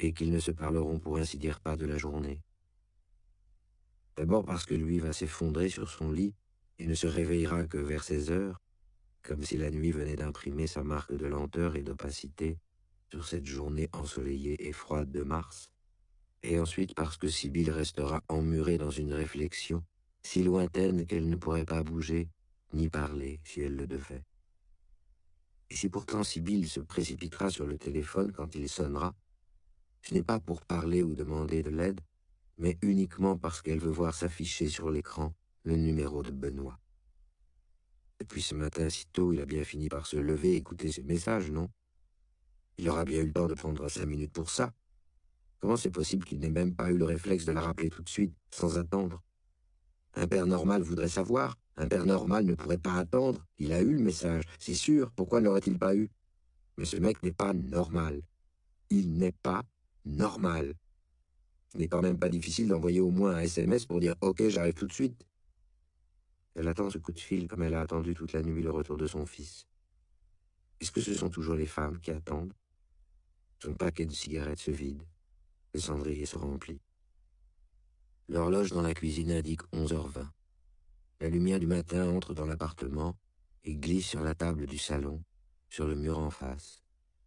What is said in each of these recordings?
et qu'ils ne se parleront pour ainsi dire pas de la journée. D'abord parce que lui va s'effondrer sur son lit et ne se réveillera que vers 16 heures, comme si la nuit venait d'imprimer sa marque de lenteur et d'opacité sur cette journée ensoleillée et froide de mars, et ensuite parce que Sibylle restera emmurée dans une réflexion si lointaine qu'elle ne pourrait pas bouger ni parler si elle le devait. Et si pourtant Sibylle se précipitera sur le téléphone quand il sonnera, ce n'est pas pour parler ou demander de l'aide, mais uniquement parce qu'elle veut voir s'afficher sur l'écran le numéro de Benoît. Depuis ce matin si tôt, il a bien fini par se lever et écouter ses messages, non? Il aura bien eu le temps de prendre 5 minutes pour ça. Comment c'est possible qu'il n'ait même pas eu le réflexe de la rappeler tout de suite, sans attendre? Un père normal voudrait savoir. Un père normal ne pourrait pas attendre. Il a eu le message, c'est sûr. Pourquoi ne l'aurait-il pas eu? Mais ce mec n'est pas normal. Il n'est pas normal. Ce n'est quand même pas difficile d'envoyer au moins un SMS pour dire « Ok, j'arrive tout de suite ». Elle attend ce coup de fil comme elle a attendu toute la nuit le retour de son fils. Est-ce que ce sont toujours les femmes qui attendent? Son paquet de cigarettes se vide. Le cendrier se remplit. L'horloge dans la cuisine indique 11h20. La lumière du matin entre dans l'appartement et glisse sur la table du salon, sur le mur en face.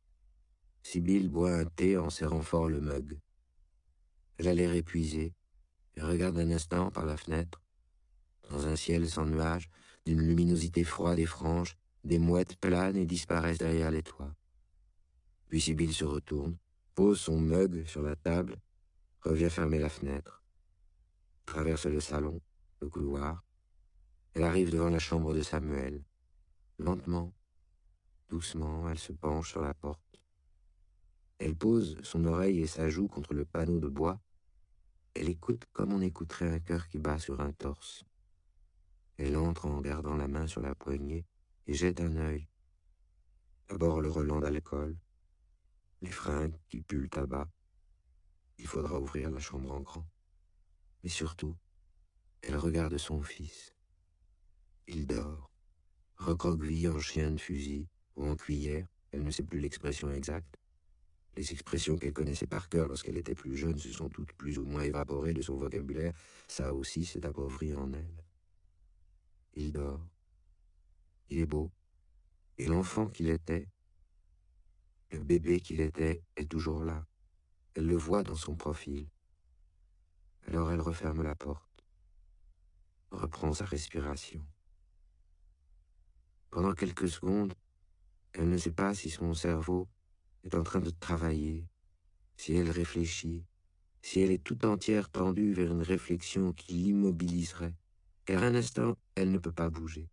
Sibylle boit un thé en serrant fort le mug. Elle a l'air épuisée et regarde un instant par la fenêtre. Dans un ciel sans nuages, d'une luminosité froide et franche, des mouettes planent et disparaissent derrière les toits. Puis Sibylle se retourne, pose son mug sur la table, revient fermer la fenêtre, traverse le salon, le couloir. Elle arrive devant la chambre de Samuel. Lentement, doucement, elle se penche sur la porte. Elle pose son oreille et sa joue contre le panneau de bois. Elle écoute comme on écouterait un cœur qui bat sur un torse. Elle entre en gardant la main sur la poignée et jette un œil. D'abord le relent d'alcool, les fringues qui puent le tabac. Il faudra ouvrir la chambre en grand. Mais surtout, elle regarde son fils. Il dort, recroquevillé en chien de fusil ou en cuillère, elle ne sait plus l'expression exacte. Les expressions qu'elle connaissait par cœur lorsqu'elle était plus jeune se sont toutes plus ou moins évaporées de son vocabulaire. Ça aussi s'est appauvri en elle. Il dort. Il est beau. Et l'enfant qu'il était, le bébé qu'il était, est toujours là. Elle le voit dans son profil. Alors elle referme la porte, reprend sa respiration. Pendant quelques secondes, elle ne sait pas si son cerveau est en train de travailler, si elle réfléchit, si elle est tout entière tendue vers une réflexion qui l'immobiliserait, car un instant, elle ne peut pas bouger.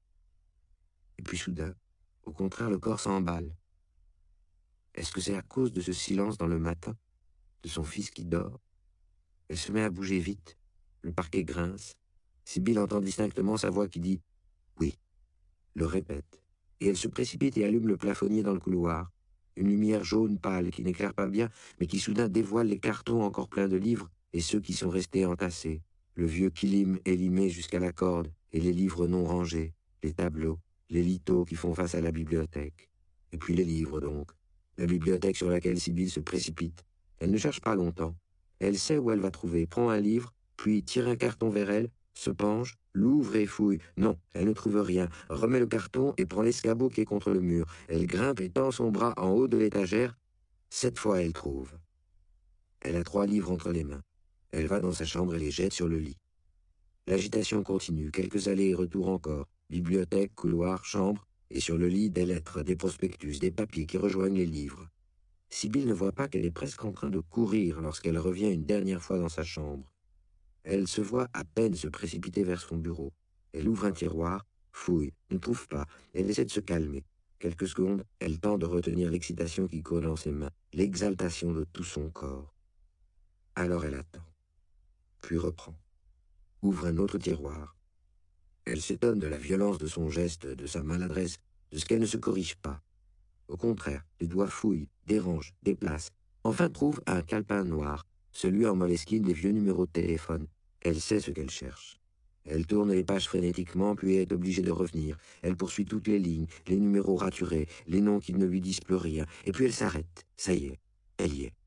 Et puis soudain, au contraire, le corps s'emballe. Est-ce que c'est à cause de ce silence dans le matin, de son fils qui dort? Elle se met à bouger vite, le parquet grince. Sibylle entend distinctement sa voix qui dit « Oui », le répète, et elle se précipite et allume le plafonnier dans le couloir. Une lumière jaune pâle qui n'éclaire pas bien, mais qui soudain dévoile les cartons encore pleins de livres et ceux qui sont restés entassés, le vieux kilim élimé jusqu'à la corde et les livres non rangés, les tableaux, les lithos qui font face à la bibliothèque. Et puis les livres donc, la bibliothèque sur laquelle Sibylle se précipite. Elle ne cherche pas longtemps. Elle sait où elle va trouver, prend un livre, puis tire un carton vers elle, se penche, l'ouvre et fouille. Non, elle ne trouve rien, remet le carton et prend l'escabeau qui est contre le mur. Elle grimpe et tend son bras en haut de l'étagère. Cette fois, elle trouve. Elle a 3 livres entre les mains. Elle va dans sa chambre et les jette sur le lit. L'agitation continue, quelques allers et retours encore. Bibliothèque, couloir, chambre, et sur le lit, des lettres, des prospectus, des papiers qui rejoignent les livres. Sibylle ne voit pas qu'elle est presque en train de courir lorsqu'elle revient une dernière fois dans sa chambre. Elle se voit à peine se précipiter vers son bureau. Elle ouvre un tiroir, fouille, ne trouve pas. Elle essaie de se calmer. Quelques secondes, elle tente de retenir l'excitation qui court dans ses mains, l'exaltation de tout son corps. Alors elle attend, puis reprend. Ouvre un autre tiroir. Elle s'étonne de la violence de son geste, de sa maladresse, de ce qu'elle ne se corrige pas. Au contraire, les doigts fouillent, dérangent, déplacent. Enfin trouve un calepin noir, celui en moleskine des vieux numéros de téléphone. Elle sait ce qu'elle cherche. Elle tourne les pages frénétiquement, puis est obligée de revenir. Elle poursuit toutes les lignes, les numéros raturés, les noms qui ne lui disent plus rien. Et puis elle s'arrête. Ça y est, elle y est.